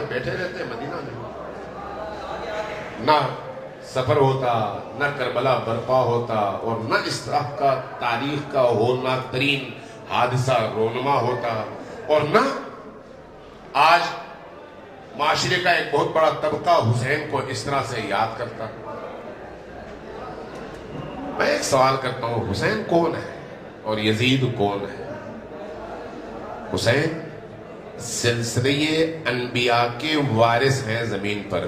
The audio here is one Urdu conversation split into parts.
بیٹھے رہتے ہیں مدینہ میں. نہ سفر ہوتا، نہ کربلا برپا ہوتا، اور نہ اس طرح کا تاریخ کا ہولناک ترین حادثہ رونما ہوتا، اور نہ آج معاشرے کا ایک بہت بڑا طبقہ حسین کو اس طرح سے یاد کرتا. میں ایک سوال کرتا ہوں، حسین کون ہے اور یزید کون ہے؟ حسین سلسلے انبیاء کے وارث ہیں زمین پر.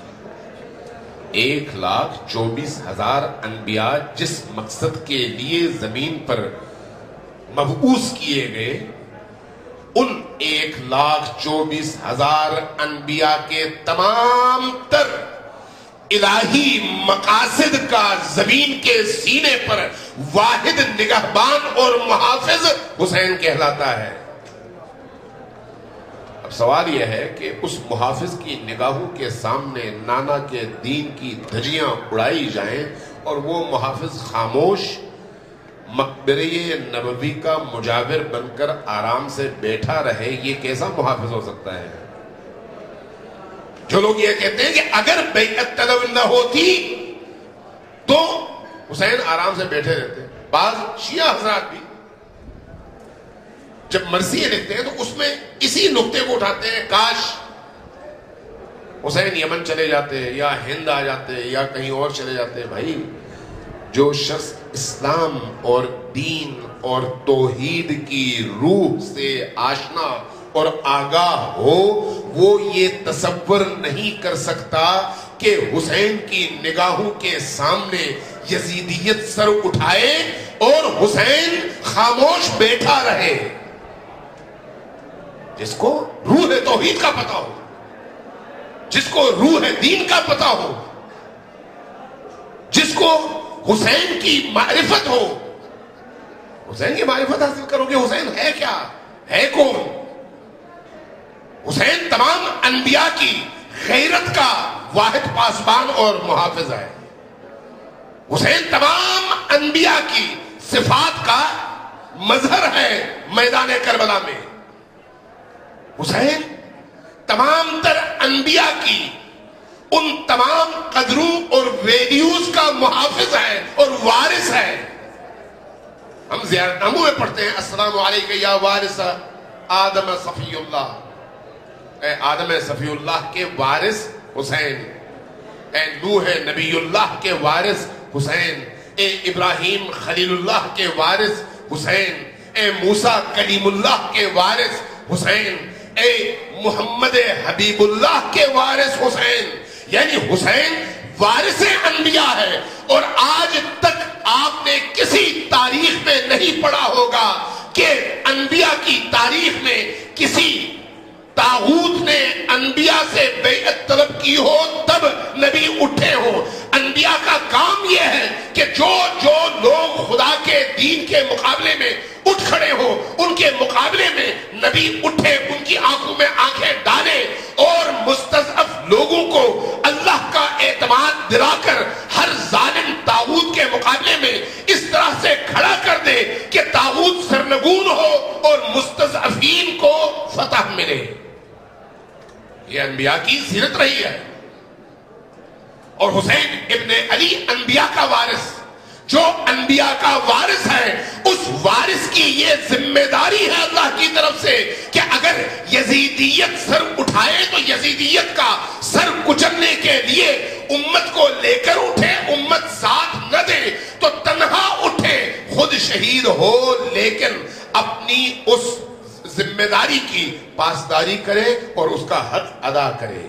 1,24,000 انبیاء جس مقصد کے لیے زمین پر مبعوث کیے گئے، ان 1,24,000 انبیاء کے تمام تر الہی مقاصد کا زمین کے سینے پر واحد نگہبان اور محافظ حسین کہلاتا ہے. اب سوال یہ ہے کہ اس محافظ کی نگاہوں کے سامنے نانا کے دین کی دھجیاں اڑائی جائیں اور وہ محافظ خاموش مقبرے نبوی کا مجاور بن کر آرام سے بیٹھا رہے، یہ کیسا محافظ ہو سکتا ہے؟ جو لوگ یہ کہتے ہیں کہ اگر بیعت طلب نہ ہوتی تو حسین آرام سے بیٹھے رہتے. بعض شیعہ حضرات بھی جب مرثیے لکھتے ہیں تو اس میں اسی نقطے کو اٹھاتے ہیں، کاش حسین یمن چلے جاتے یا ہند آ جاتے یا کہیں اور چلے جاتے. بھائی، جو شخص اسلام اور دین اور توحید کی روح سے آشنا اور آگاہ ہو، وہ یہ تصور نہیں کر سکتا کہ حسین کی نگاہوں کے سامنے یزیدیت سر اٹھائے اور حسین خاموش بیٹھا رہے. جس کو روح توحید کا پتا ہو، جس کو روح دین کا پتا ہو، جس کو حسین کی معرفت ہو، حسین کی معرفت حاصل کرو گے. حسین ہے کیا؟ ہے کون؟ حسین تمام انبیاء کی غیرت کا واحد پاسبان اور محافظ ہے. حسین تمام انبیاء کی صفات کا مظہر ہے میدان کربلا میں. حسین تمام تر انبیاء کی ان تمام قدروں اور ویلیوز کا محافظ ہے اور وارث ہے. ہم زیارتناموں میں پڑھتے ہیں، السلام علیکم یا وارث آدم صفی اللہ. اے آدم صفی اللہ کے وارث حسین، اے نوح نبی اللہ کے وارث حسین، اے ابراہیم خلیل اللہ کے وارث حسین، اے موسیٰ کلیم اللہ کے وارث حسین، اے محمد حبیب اللہ کے وارث حسین. یعنی حسین وارث انبیاء ہے. اور آج تک آپ نے کسی تاریخ میں نہیں پڑھا ہوگا کہ انبیاء کی تاریخ میں کسی طاغوت نے انبیاء سے بیعت طلب کی ہو تب نبی اٹھے ہو. انبیاء کا کام یہ ہے کہ جو لوگ خدا کے دین کے مقابلے میں اٹھ کھڑے ہو، ان کے مقابلے میں نبی اٹھے، ان کی آنکھوں میں آنکھیں ڈالے اور مستضعف لوگوں کو اللہ کا اعتماد دلا کر ہر ظالم طاغوت کے مقابلے میں اس طرح سے کھڑا کر دے کہ طاغوت سرنگون ہو اور مستضعفین کو فتح ملے. یہ انبیاء کی سیرت رہی ہے. اور حسین ابن علی انبیاء کا وارث، جو انبیاء کا وارث ہے، اس وارث کی یہ ذمہ داری ہے اللہ کی طرف سے کہ اگر یزیدیت سر اٹھائے تو یزیدیت کا سر کچلنے کے لیے امت کو لے کر اٹھے، امت ساتھ نہ دے تو تنہا اٹھے، خود شہید ہو، لیکن اپنی اس ذمہ داری کی پاسداری کرے اور اس کا حق ادا کرے.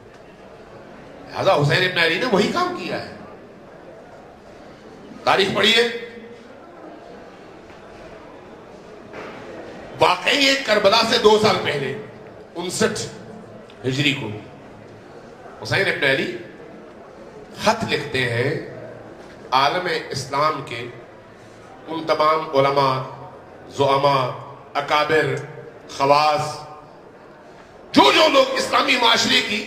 لہذا حسین ابن علی نے وہی کام کیا ہے. تاریخ پڑھیے، واقعی کربلا سے 2 سال پہلے 59 ہجری کو حسین ابن علی خط لکھتے ہیں عالم اسلام کے ان تمام علماء، زعماء، اکابر، خواص، جو لوگ اسلامی معاشرے کی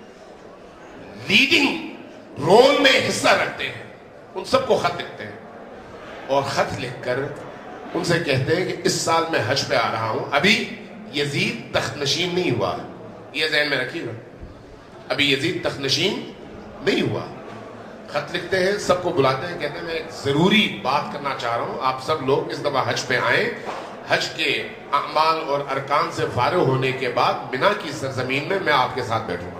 لیڈنگ رول میں حصہ رکھتے ہیں، ان سب کو خط لکھتے ہیں. اور خط لکھ کر ان سے کہتے ہیں کہ اس سال میں حج پہ آ رہا ہوں، ابھی یزید تخت نشین نہیں ہوا، یہ ذہن میں رکھیے گا. ابھی یزید تخت-نشین نہیں ہوا. خط لکھتے ہیں, سب کو بلاتے ہیں, کہتے ہیں میں ایک ضروری بات کرنا چاہ رہا ہوں, آپ سب لوگ اس دفعہ حج پہ آئیں. حج کے اعمال اور ارکان سے فارغ ہونے کے بعد منا کی سرزمین میں آپ کے ساتھ بیٹھوں گا.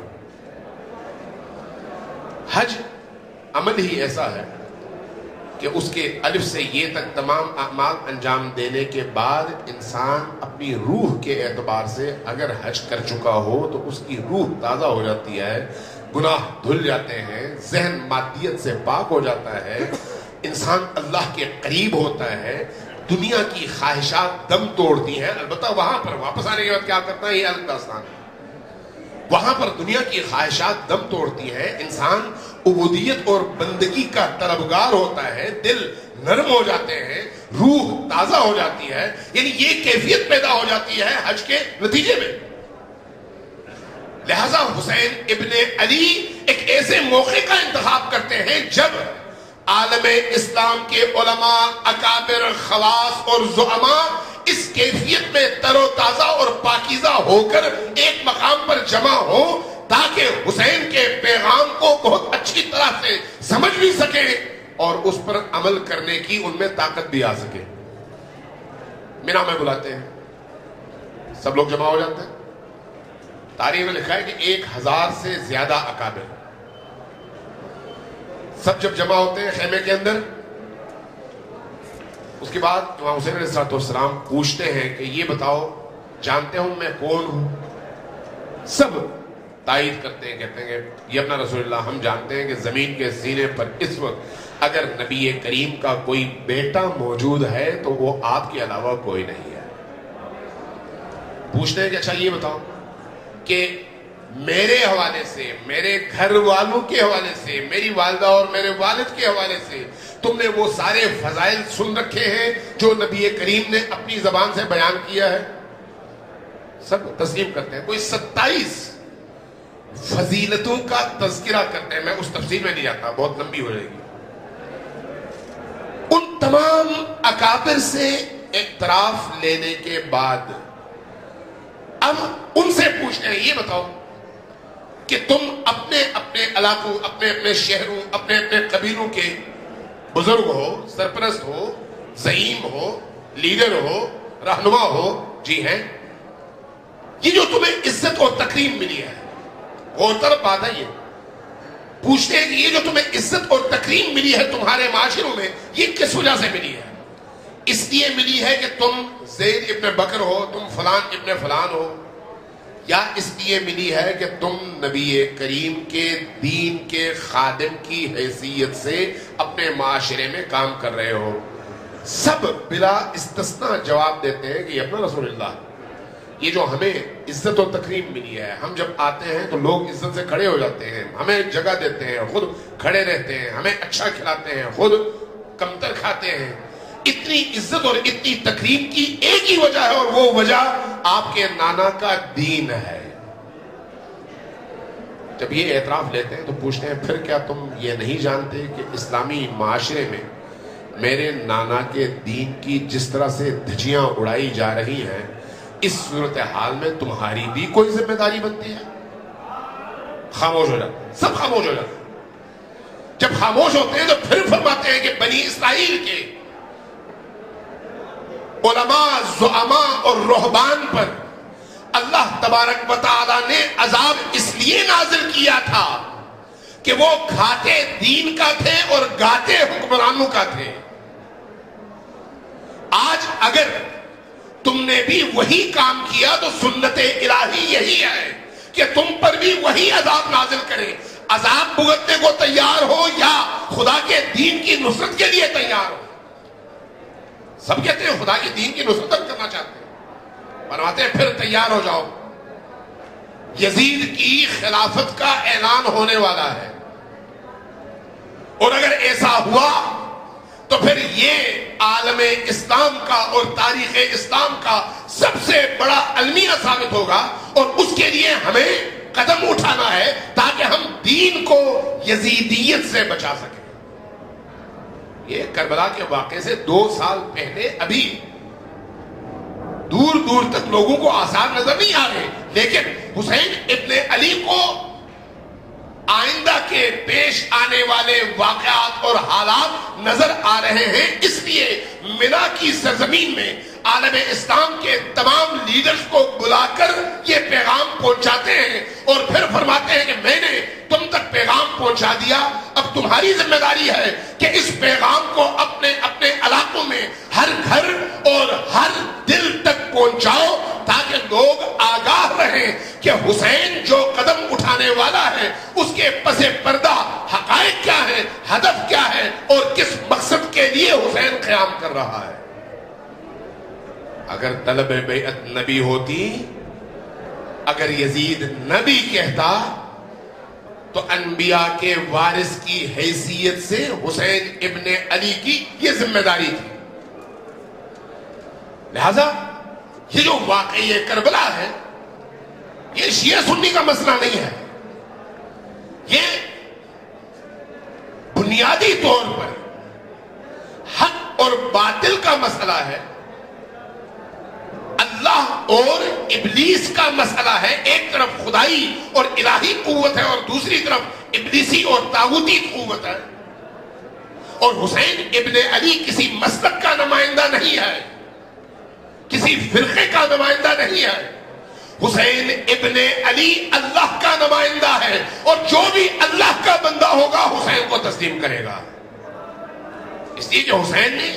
حج عمل ہی ایسا ہے کہ اس کے الف سے یہ تک تمام اعمال انجام دینے کے بعد انسان اپنی روح کے اعتبار سے اگر حج کر چکا ہو تو اس کی روح تازہ ہو جاتی ہے, گناہ دھل جاتے ہیں, ذہن مادیت سے پاک ہو جاتا ہے, انسان اللہ کے قریب ہوتا ہے, دنیا کی خواہشات دم توڑتی ہیں. البتہ وہاں پر واپس آنے کے بعد کیا کرتا ہے یہ الگ داستان ہے. وہاں پر دنیا کی خواہشات دم توڑتی ہیں, انسان عبودیت اور بندگی کا طلبگار ہوتا ہے, دل نرم ہو جاتے ہیں, روح تازہ ہو جاتی ہے. یعنی یہ کیفیت پیدا ہو جاتی ہے حج کے نتیجے میں. لہذا حسین ابن علی ایک ایسے موقع کا انتخاب کرتے ہیں جب عالم اسلام کے علماء, اکابر, خواص اور زعماء اس کیفیت میں تر و تازہ اور پاکیزہ ہو کر ایک مقام پر جمع ہو تاکہ حسین کے پیغام کو بہت اچھی طرح سے سمجھ بھی سکے اور اس پر عمل کرنے کی ان میں طاقت بھی آ سکے. مینا میں بلاتے ہیں, سب لوگ جمع ہو جاتے ہیں. تاریخ میں لکھا ہے کہ 1000 سے زیادہ اکابر سب جب جمع ہوتے ہیں خیمے کے اندر, اس کے بعد امام حسین علیہ السلام پوچھتے ہیں کہ یہ بتاؤ جانتے ہوں میں کون ہوں؟ سب تائید کرتے ہیں, کہتے ہیں کہ یہ اپنا رسول اللہ, ہم جانتے ہیں کہ زمین کے سینے پر اس وقت اگر نبی کریم کا کوئی بیٹا موجود ہے تو وہ آپ کے علاوہ کوئی نہیں ہے. پوچھتے ہیں کہ اچھا یہ بتاؤ کہ میرے حوالے سے, میرے گھر والوں کے حوالے سے, میری والدہ اور میرے والد کے حوالے سے تم نے وہ سارے فضائل سن رکھے ہیں جو نبی کریم نے اپنی زبان سے بیان کیا ہے؟ سب تسلیم کرتے ہیں. کوئی 27 فضیلتوں کا تذکرہ کرتے ہیں, میں اس تفصیل میں نہیں جاتا, بہت لمبی ہو جائے گی. ان تمام اکابر سے اعتراف لینے کے بعد اب ان سے پوچھتے ہیں یہ بتاؤ کہ تم اپنے اپنے علاقوں, اپنے اپنے شہروں, اپنے اپنے قبیلوں کے بزرگ ہو, سرپرست ہو, زعیم ہو, لیڈر ہو, رہنما ہو, جی ہیں, یہ جو تمہیں عزت اور تکریم ملی ہے, غور طلب بات ہے یہ. پوچھتے ہیں کہ یہ جو تمہیں عزت اور تکریم ملی ہے تمہارے معاشروں میں, یہ کس وجہ سے ملی ہے؟ اس لیے ملی ہے کہ تم زید ابن بکر ہو, تم فلان ابن فلان ہو, یا اس لیے ملی ہے کہ تم نبی کریم کے دین کے خادم کی حیثیت سے اپنے معاشرے میں کام کر رہے ہو؟ سب بلا استثناء جواب دیتے ہیں کہ اپنا رسول اللہ, یہ جو ہمیں عزت و تکریم ملی ہے, ہم جب آتے ہیں تو لوگ عزت سے کھڑے ہو جاتے ہیں, ہمیں جگہ دیتے ہیں, خود کھڑے رہتے ہیں, ہمیں اچھا کھلاتے ہیں, خود کمتر کھاتے ہیں. اتنی عزت اور اتنی تکریم کی ایک ہی وجہ ہے, اور وہ وجہ آپ کے نانا کا دین ہے. جب یہ اعتراف لیتے ہیں تو پوچھتے ہیں پھر کیا تم یہ نہیں جانتے کہ اسلامی معاشرے میں میرے نانا کے دین کی جس طرح سے دھجیاں اڑائی جا رہی ہیں, اس صورتحال میں تمہاری بھی کوئی ذمہ داری بنتی ہے؟ خاموش ہو جاتے ہیں, سب خاموش ہو جاتے ہیں. جب خاموش ہوتے ہیں تو پھر فرماتے ہیں کہ بنی اسرائیل کے علماء, زعماء اور رہبان پر اللہ تبارک و تعالی نے عذاب اس لیے نازل کیا تھا کہ وہ کھاتے دین کا تھے اور گاتے حکمرانوں کا تھے. آج اگر تم نے بھی وہی کام کیا تو سنت الہی یہی ہے کہ تم پر بھی وہی عذاب نازل کرے. عذاب بھگتنے کو تیار ہو یا خدا کے دین کی نصرت کے لیے تیار ہو. سب کہتے ہیں خدا کے دین کی نصرت کرنا چاہتے ہیں, فرماتے ہیں پھر تیار ہو جاؤ, یزید کی خلافت کا اعلان ہونے والا ہے, اور اگر ایسا ہوا تو پھر یہ عالم اسلام کا اور تاریخ اسلام کا سب سے بڑا المیہ ثابت ہوگا, اور اس کے لیے ہمیں قدم اٹھانا ہے تاکہ ہم دین کو یزیدیت سے بچا سکیں. یہ کربلا کے واقعے سے 2 سال پہلے ابھی دور دور تک لوگوں کو آثار نظر نہیں آ رہے, لیکن حسین ابن علی کو آئندہ کے پیش آنے والے واقعات اور حالات نظر آ رہے ہیں، اس لیے منا کی سرزمین میں عالم اسلام کے تمام لیڈرز کو بلا کر یہ پیغام پہنچاتے ہیں اور پھر فرماتے ہیں کہ میں نے تم تک پیغام پہنچا دیا، اب تمہاری ذمہ داری ہے کہ اس پیغام کو اپنے اپنے علاقوں میں ہر گھر اور ہر دل تک پہنچاؤ، تاکہ لوگ آگاہ رہیں کہ حسین جو قدم اٹھانے والا ہے اس کے پس پردہ حقائق کیا ہے، ہدف کیا ہے اور کس مقصد کے لیے حسین قیام کر رہا ہے۔ اگر طلب بیعت نبی ہوتی، اگر یزید نبی کہتا، تو انبیاء کے وارث کی حیثیت سے حسین ابن علی کی یہ ذمہ داری تھی۔ لہذا یہ جو واقعی کربلا ہے، یہ شیعہ سنی کا مسئلہ نہیں ہے، یہ بنیادی طور پر حق اور باطل کا مسئلہ ہے، اللہ اور ابلیس کا مسئلہ ہے۔ ایک طرف خدائی اور الہی قوت ہے اور دوسری طرف ابلیسی اور طاغوتی قوت ہے، اور حسین ابن علی کسی مسلک کا نمائندہ نہیں ہے، کسی فرقے کا نمائندہ نہیں ہے، حسین ابن علی اللہ کا نمائندہ ہے، اور جو بھی اللہ کا بندہ ہوگا حسین کو تسلیم کرے گا۔ اس لیے کہ حسین نے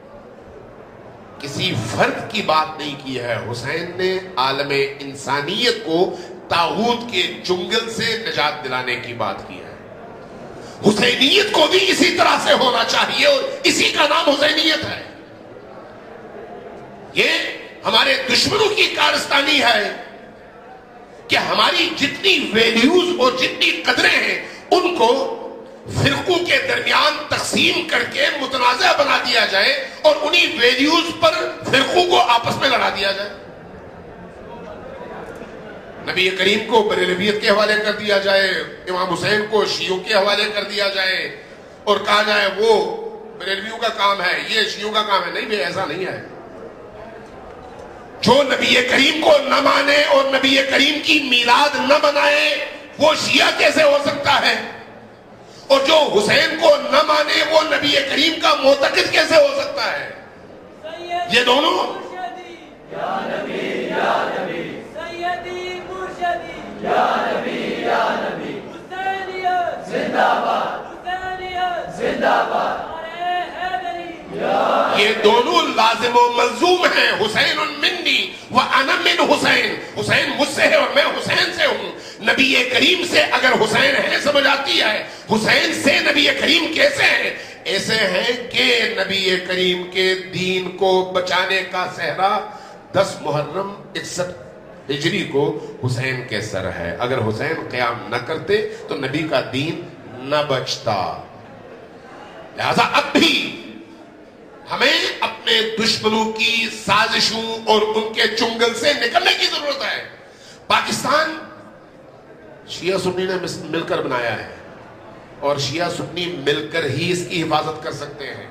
کسی فرد کی بات نہیں کی ہے، حسین نے عالم انسانیت کو طاغوت کے چنگل سے نجات دلانے کی بات کی ہے۔ حسینیت کو بھی اسی طرح سے ہونا چاہیے، اور اسی کا نام حسینیت ہے۔ یہ ہمارے دشمنوں کی کارستانی ہے کہ ہماری جتنی ویلیوز اور جتنی قدریں ہیں ان کو فرقوں کے درمیان تقسیم کر کے متنازع بنا دیا جائے، اور انہی ویلیوز پر فرقوں کو آپس میں لڑا دیا جائے۔ نبی کریم کو بریلویت کے حوالے کر دیا جائے، امام حسین کو شیعوں کے حوالے کر دیا جائے، اور کہا جائے وہ بریلویوں کا کام ہے، یہ شیعوں کا کام ہے۔ نہیں بھی، ایسا نہیں ہے۔ جو نبی کریم کو نہ مانے اور نبی کریم کی میلاد نہ منائے وہ شیعہ کیسے ہو سکتا ہے؟ اور جو حسین کو نہ مانے وہ نبی کریم کا معتقد کیسے ہو سکتا ہے؟ یہ دونوں یا نبی یا نبی سیدی مرشدی یا نبی یا نبی حسینیت زندہ باد حسینیت زندہ باد یہ دونوں لازم و ملزوم ہیں۔ حسین منی وانا من حسین، حسین مجھ سے ہے اور میں حسین سے ہوں۔ نبی کریم سے اگر حسین ہے سمجھ آتی ہے، حسین سے نبی کریم کیسے ہیں؟ ایسے ہیں کہ نبی کریم کے دین کو بچانے کا صحرا 10 محرم 61 ہجری کو حسین کے سر ہے۔ اگر حسین قیام نہ کرتے تو نبی کا دین نہ بچتا۔ لہذا اب بھی ہمیں اپنے دشمنوں کی سازشوں اور ان کے چنگل سے نکلنے کی ضرورت ہے۔ پاکستان شیعہ سنی نے مل کر بنایا ہے، اور شیعہ سنی مل کر ہی اس کی حفاظت کر سکتے ہیں۔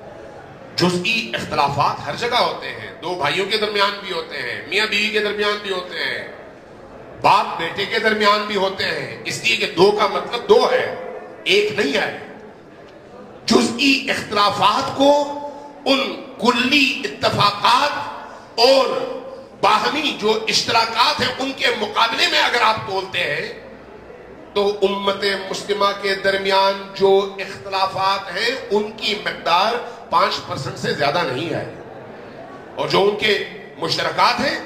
جزئی اختلافات ہر جگہ ہوتے ہیں، دو بھائیوں کے درمیان بھی ہوتے ہیں، میاں بیوی کے درمیان بھی ہوتے ہیں، باپ بیٹے کے درمیان بھی ہوتے ہیں، اس لیے کہ دو کا مطلب دو ہے، ایک نہیں ہے۔ جزئی اختلافات کو ان کلی اتفاقات اور باہمی جو اشتراکات ہیں ان کے مقابلے میں اگر آپ تولتے ہیں تو امت مسلمہ کے درمیان جو اختلافات ہیں ان کی مقدار 5% سے زیادہ نہیں ہے، اور جو ان کے مشترکات ہیں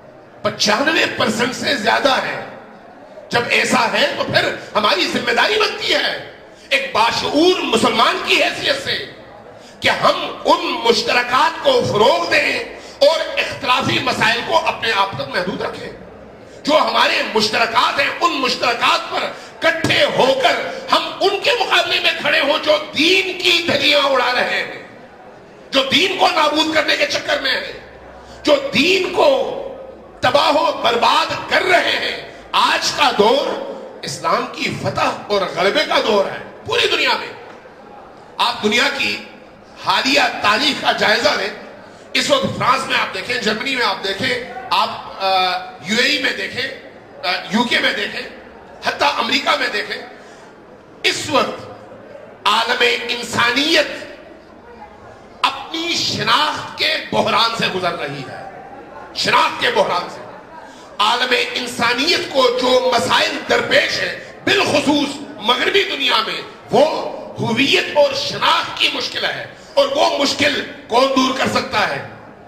95% سے زیادہ ہیں۔ جب ایسا ہے تو پھر ہماری ذمہ داری بنتی ہے ایک باشعور مسلمان کی حیثیت سے کہ ہم ان مشترکات کو فروغ دیں اور اختلافی مسائل کو اپنے آپ تک محدود رکھیں۔ جو ہمارے مشترکات ہیں ان مشترکات پر کٹھے ہو کر ہم ان کے مقابلے میں کھڑے ہوں جو دین کی دھجیاں اڑا رہے ہیں، جو دین کو نابود کرنے کے چکر میں ہیں، جو دین کو تباہ و برباد کر رہے ہیں۔ آج کا دور اسلام کی فتح اور غلبے کا دور ہے پوری دنیا میں۔ آپ دنیا کی حالیہ تاریخ کا جائزہ لیں، اس وقت فرانس میں آپ دیکھیں، جرمنی میں آپ دیکھیں، آپ UAE میں دیکھیں, UK میں دیکھیں, حتیٰ امریکہ میں دیکھیں, اس وقت عالم انسانیت اپنی شناخت کے بحران سے گزر رہی ہے. شناخت کے بحران سے عالم انسانیت کو جو مسائل درپیش ہیں, بالخصوص مغربی دنیا میں, وہ ہویت اور شناخت کی مشکل ہے. اور وہ مشکل کون دور کر سکتا ہے؟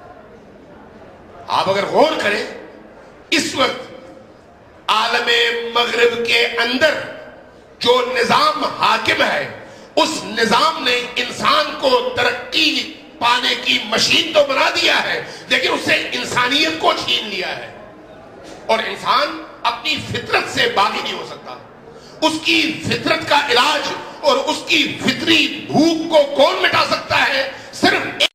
آپ اگر غور کریں, اس وقت عالم مغرب کے اندر جو نظام حاکم ہے, اس نظام نے انسان کو ترقی پانے کی مشین تو بنا دیا ہے, لیکن اس سے انسانیت کو چھین لیا ہے. اور انسان اپنی فطرت سے باغی نہیں ہو سکتا. اس کی فطرت کا علاج اور اس کی فطری بھوک کو کون مٹا سکتا ہے؟ صرف